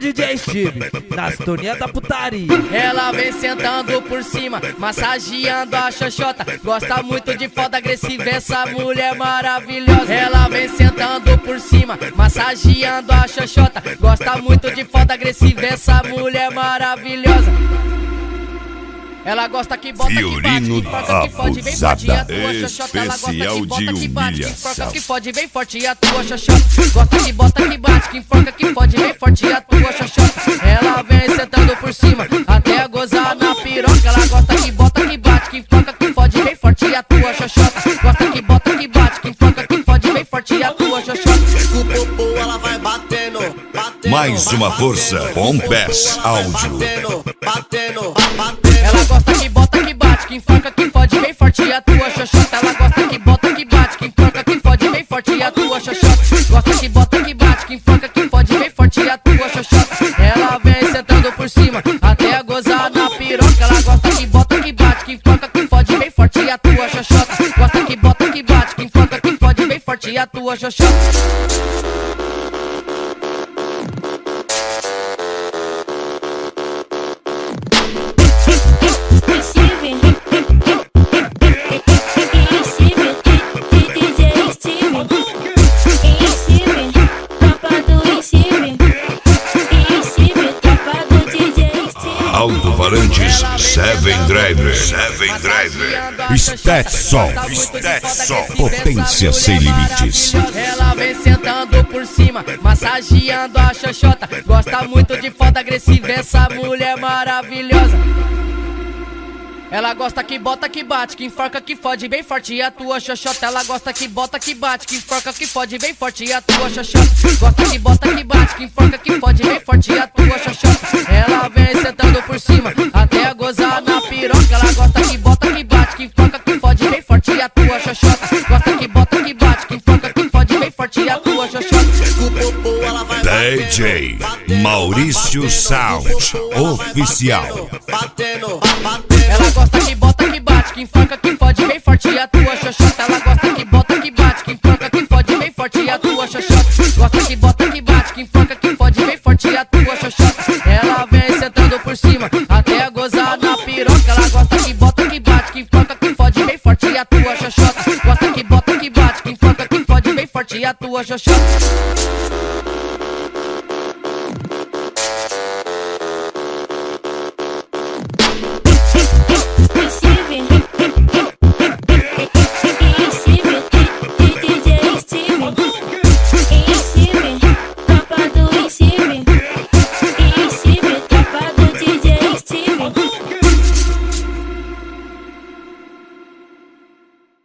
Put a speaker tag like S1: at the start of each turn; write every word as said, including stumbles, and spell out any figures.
S1: D J Steve, na sintonia da putaria.
S2: Ela vem sentando por cima, massageando a xoxota. Gosta muito de foda agressiva, essa mulher maravilhosa. Ela vem sentando por cima, massageando a xoxota. Gosta muito de foda agressiva, essa mulher maravilhosa. Ela gosta que bota,
S3: Fiorino
S2: que bate, que foca, que fode, vem forte a tua xoxota. Ela gosta
S3: especial
S2: que bota,
S3: de
S2: que bate, que
S3: humilhação.
S2: foca, que fode, vem forte a tua xoxota. Gosta que bota, que bate, que enforca, que fode, vem forte a tua xoxota. Ela vem sentando por cima, até gozar na piroca. Ela gosta que bota, que bate, que enforca, que fode, vem forte a tua xoxota. Gosta que bota, que bate, que enforca, que fode, vem forte a tua xoxota.
S4: O popô ela vai batendo, batendo.
S3: Mais uma força, Bombess Áudio.
S4: Batendo, batendo, batendo.
S2: Ela gosta que bota, que bate, que enforca, que fode, vem forte a tua xoxota. Ela gosta que bota, que bate, que enforca, que fode, vem forte a tua xoxota. Gosta que bota, que bate, que enforca, que fode, vem forte a tua xoxota. Ela vem sentando por cima, até gozar na piroca. Ela gosta que bota, que bate, que enforca, que fode, vem forte a tua xoxota. Gosta que bota, que bate, que enforca, que fode, vem forte a tua xoxota.
S3: Alto-falantes Seven Driver, Seven Driver, Stetson, Stetson, potência sem limites.
S2: Ela vem sentando por cima, massageando a xoxota. Gosta muito de foda agressiva, essa mulher maravilhosa. Ela gosta que bota, que bate, que enforca, que fode, bem forte a tua xoxota. Ela gosta que bota, que bate, que enforca, que fode, bem forte a tua xoxota. Gosta que bota, que bate, que enforca, que fode, bem forte a tua xoxota. Ela vem sentando por cima, até gozar na piroca. Ela gosta que bota, que bate, que enforca, que fode, bem forte a tua xoxota. Gosta que bota, que bate, que enforca, que fode, bem forte a tua xoxota.
S4: O popô ela vai
S3: D J Maurício Sound Oficial.
S4: batendo, batendo.
S2: Ela gosta que bota, que bate, que enforca, que fode, bem forte a tua xoxota. Ela gosta que bota, que bate, que enforca, que fode, bem forte a tua xoxota. Gosta que bota, que bate, que enforca, que fode, bem forte a tua xoxota. Ela vem sentando por cima, até gozar na piroca. Ela gosta que bota, que bate, que enforca, que fode, bem forte a tua xoxota. Gosta que bota, que bate, que enforca, que fode, bem forte a tua xoxota.